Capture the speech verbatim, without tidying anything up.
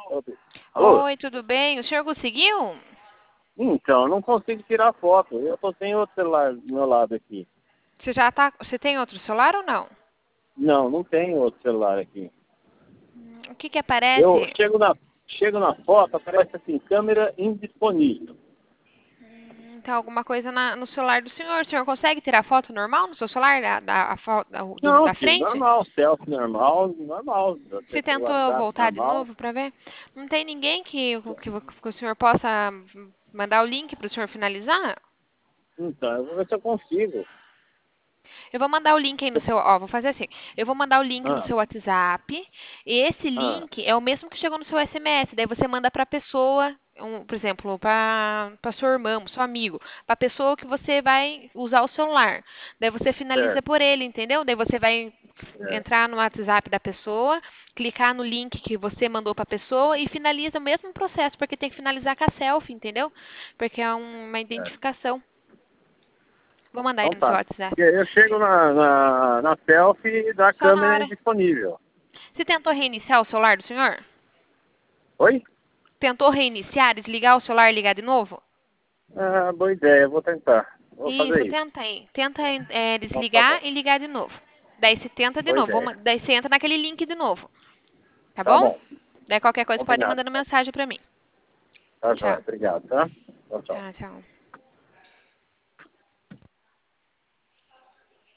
Alô? Oi, tudo bem? O senhor conseguiu? Então, não consigo tirar foto. Eu tô sem outro celular do meu lado aqui. Você já tá. Você tem outro celular ou não? Não, não tem outro celular aqui. Hum, O que que Eu aparece? chego na, chego na foto, aparece assim, câmera indisponível. Hum, Tem alguma coisa na- no celular do senhor? O senhor consegue tirar foto normal no seu celular da, da, a fo- da, do- Não, da filho, frente? normal, selfie normal, normal. Você Tem tentou WhatsApp voltar de normal. novo para ver? Não tem ninguém que, que, que o senhor possa mandar o link para o senhor finalizar? Então, eu vou ver se eu consigo. Eu vou mandar o link aí no seu, ó, vou fazer assim. Eu vou mandar o link no Ah, seu WhatsApp. E esse ah, link é o mesmo que chegou no seu S M S. Daí você manda para a pessoa, um, por exemplo, para para sua irmã, seu amigo, para a pessoa que você vai usar o celular. Daí você finaliza certo, por ele, entendeu? Daí você vai certo, entrar no WhatsApp da pessoa, clicar no link que você mandou para a pessoa e finaliza o mesmo processo, porque tem que finalizar com a selfie, entendeu? Porque é um- uma certo. identificação. Vou mandar aí Então no seu tá. WhatsApp. Porque eu chego na, na, na selfie da Só na câmera hora. indisponível. Você tentou reiniciar o celular do senhor? Oi? Tentou reiniciar, desligar o celular e ligar de novo? Ah, boa ideia, eu vou tentar. Vou fazer Isso, isso. tenta aí. Tenta é, Então tá desligar bom. e ligar de novo. Daí você tenta de Boa novo. Vamos- ideia. Daí você entra naquele link de novo. Tá Tá bom? bom. Daí qualquer coisa pode ir Combinado. mandando mensagem pra mim. Tá Tchau. jóia. Obrigado, tá? Tchau, tchau. Tchau, tchau.